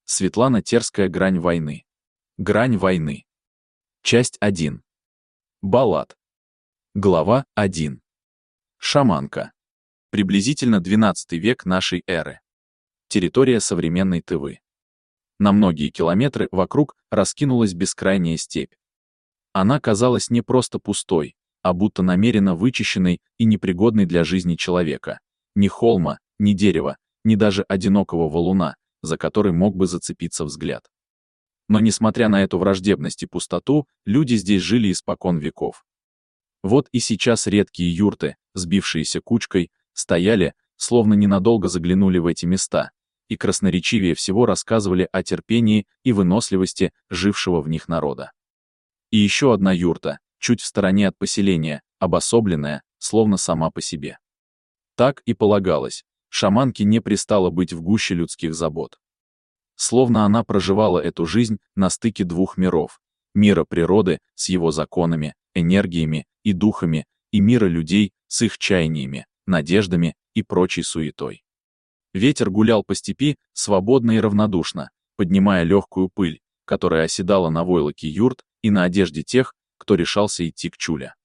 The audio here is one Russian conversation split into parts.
Светлана Терская. Грань войны. Грань войны. Часть 1. Баллад. Глава 1. Шаманка. Приблизительно 12 век нашей эры. Территория современной Тывы. На многие километры вокруг раскинулась бескрайняя степь. Она казалась не просто пустой, а будто намеренно вычищенной и непригодной для жизни человека. Ни холма, ни дерева, ни даже одинокого валуна, за который мог бы зацепиться взгляд. Но несмотря на эту враждебность и пустоту, люди здесь жили испокон веков. Вот и сейчас редкие юрты, сбившиеся кучкой, стояли, словно ненадолго заглянули в эти места, и красноречивее всего рассказывали о терпении и выносливости жившего в них народа. И еще одна юрта, чуть в стороне от поселения, обособленная, словно сама по себе. Так и полагалось, шаманке не пристало быть в гуще людских забот. Словно она проживала эту жизнь на стыке двух миров: мира природы с его законами, энергиями и духами, и мира людей с их чаяниями, надеждами и прочей суетой. Ветер гулял по степи свободно и равнодушно, поднимая легкую пыль, которая оседала на войлоке юрт и на одежде тех, кто решался идти к Чуля.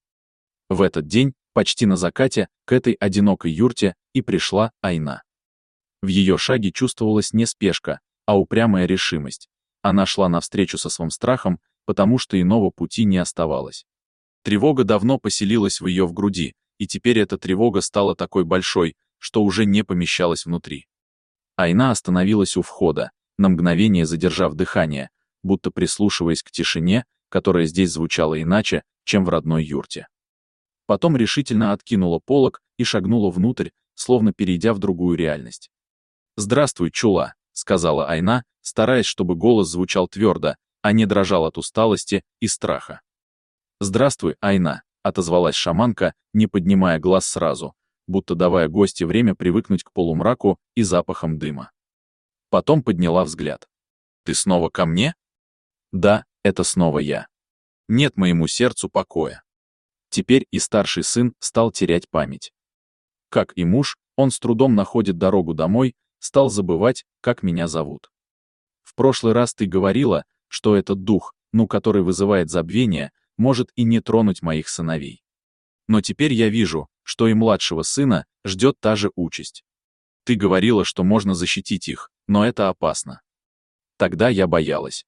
В этот день, почти на закате, к этой одинокой юрте и пришла Айна. В ее шаге чувствовалась не спешка, а упрямая решимость. Она шла навстречу со своим страхом, потому что иного пути не оставалось. Тревога давно поселилась в ее груди, и теперь эта тревога стала такой большой, что уже не помещалась внутри. Айна остановилась у входа, на мгновение задержав дыхание, будто прислушиваясь к тишине, которая здесь звучала иначе, чем в родной юрте. Потом решительно откинула полог и шагнула внутрь, словно перейдя в другую реальность. «Здравствуй, Чула», — сказала Айна, стараясь, чтобы голос звучал твердо, а не дрожал от усталости и страха. «Здравствуй, Айна», — отозвалась шаманка, не поднимая глаз сразу, будто давая гостье время привыкнуть к полумраку и запахам дыма. Потом подняла взгляд. «Ты снова ко мне?» «Да, это снова я. Нет моему сердцу покоя». Теперь и старший сын стал терять память. Как и муж, он с трудом находит дорогу домой, стал забывать, как меня зовут. В прошлый раз ты говорила, что этот дух, который вызывает забвение, может и не тронуть моих сыновей. Но теперь я вижу, что и младшего сына ждет та же участь. Ты говорила, что можно защитить их, но это опасно. Тогда я боялась.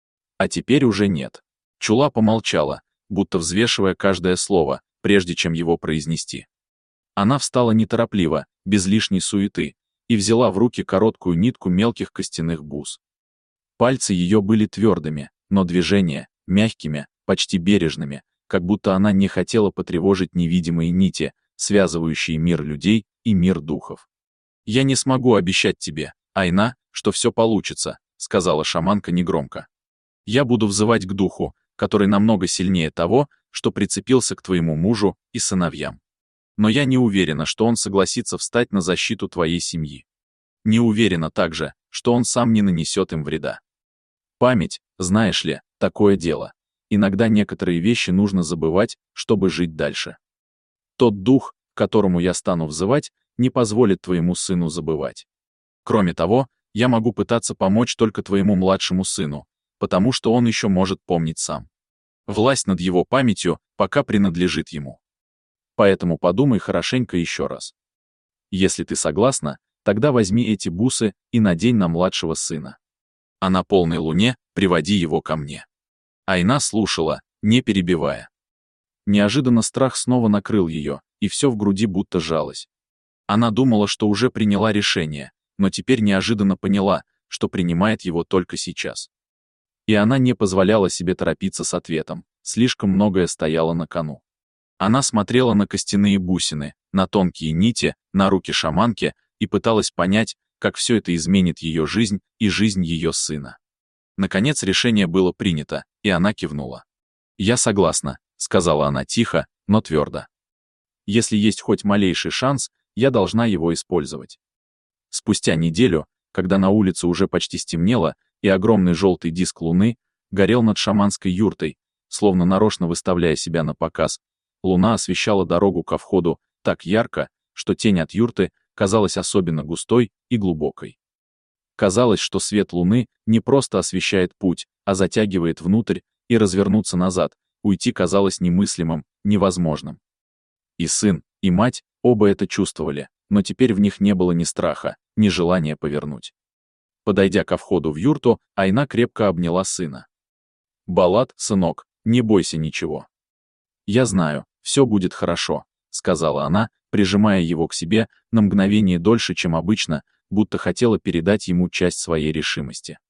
А теперь уже нет. Чула помолчала, будто взвешивая каждое слово, прежде чем его произнести. Она встала неторопливо, без лишней суеты, и взяла в руки короткую нитку мелких костяных бус. Пальцы ее были твердыми, но движения — мягкими, почти бережными, как будто она не хотела потревожить невидимые нити, связывающие мир людей и мир духов. «Я не смогу обещать тебе, Айна, что все получится», — сказала шаманка негромко. «Я буду взывать к духу, который намного сильнее того, что прицепился к твоему мужу и сыновьям. Но я не уверена, что он согласится встать на защиту твоей семьи. Не уверена также, что он сам не нанесет им вреда. Память, знаешь ли, такое дело. Иногда некоторые вещи нужно забывать, чтобы жить дальше. Тот дух, к которому я стану взывать, не позволит твоему сыну забывать. Кроме того, я могу пытаться помочь только твоему младшему сыну, потому что он еще может помнить сам. Власть над его памятью пока принадлежит ему. Поэтому подумай хорошенько еще раз. Если ты согласна, тогда возьми эти бусы и надень на младшего сына. А на полной луне приводи его ко мне». Айна слушала, не перебивая. Неожиданно страх снова накрыл ее, и все в груди будто сжалось. Она думала, что уже приняла решение, но теперь неожиданно поняла, что принимает его только сейчас. И она не позволяла себе торопиться с ответом, слишком многое стояло на кону. Она смотрела на костяные бусины, на тонкие нити, на руки шаманки и пыталась понять, как все это изменит ее жизнь и жизнь ее сына. Наконец решение было принято, и она кивнула. «Я согласна», — сказала она тихо, но твердо. «Если есть хоть малейший шанс, я должна его использовать». Спустя неделю, когда на улице уже почти стемнело, и огромный желтый диск луны горел над шаманской юртой, словно нарочно выставляя себя на показ, луна освещала дорогу ко входу так ярко, что тень от юрты казалась особенно густой и глубокой. Казалось, что свет луны не просто освещает путь, а затягивает внутрь, и развернуться назад, уйти казалось немыслимым, невозможным. И сын, и мать оба это чувствовали, но теперь в них не было ни страха, ни желания повернуть. Подойдя ко входу в юрту, Айна крепко обняла сына. «Балат, сынок, не бойся ничего. Я знаю, все будет хорошо», — сказала она, прижимая его к себе на мгновение дольше, чем обычно, будто хотела передать ему часть своей решимости.